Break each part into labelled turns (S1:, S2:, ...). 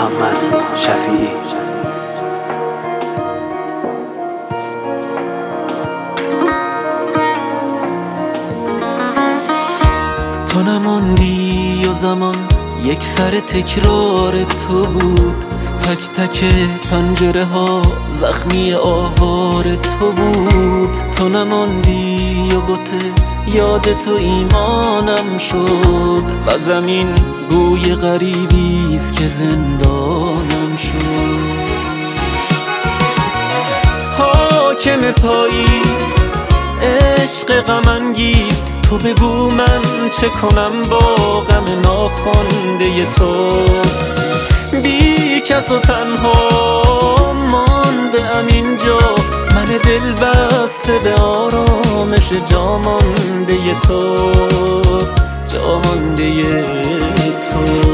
S1: محمد شفیعی.
S2: تو نماندی و زمان یک سر تکرار تو بود، تک تک پنجره ها زخمی آوار تو بود. تو نماندی و بوته یاد تو ایمانم شد، و زمین گوی غریبیست که زندانم شد. حاکم پاییز عشق غم انگیز، تو بگو من چه کنم با غم ناخوانده تو. بی کس و تنها مانده ام اینجا، من دل بسته به آرامش جامانده تو، جامانده تو.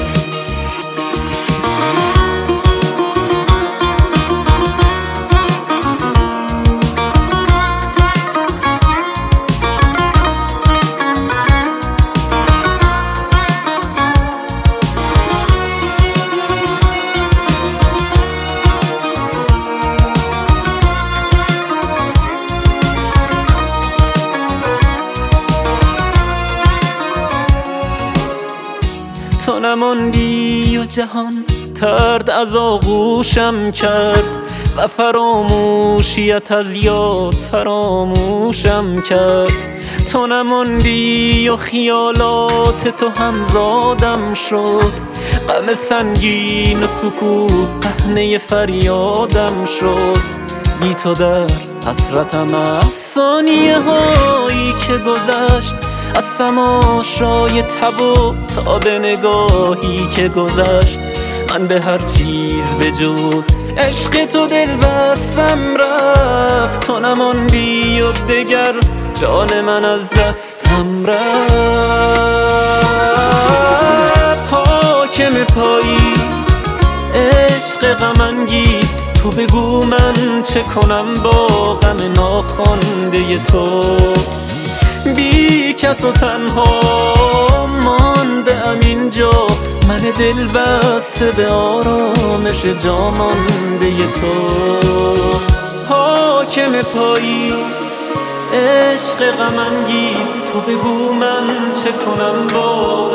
S2: تو نماندی و جهان ترد از آغوشم کرد، و فراموشیت از یاد فراموشم کرد. تو نماندی و خیالات تو همزادم شد، غم سنگین و سکوت پهنه فریادم شد. بی تو در حسرتم از ثانیه هایی که گذشت، از تماشای تب و تا به نگاهی که گذشت. من به هر چیز به جز عشق تو دل بستم رفت. تو نماندی و دگر جان من از دستم رفت. حاکم پاییز عشق غم انگیز، تو بگو من چه کنم با غم ناخوانده تو. بی کس و تنها مانده ام اینجا، من دل بسته به آرامش جامانده تو. حاکم پاییز عشق غم انگیز، تو بگو من چه کنم با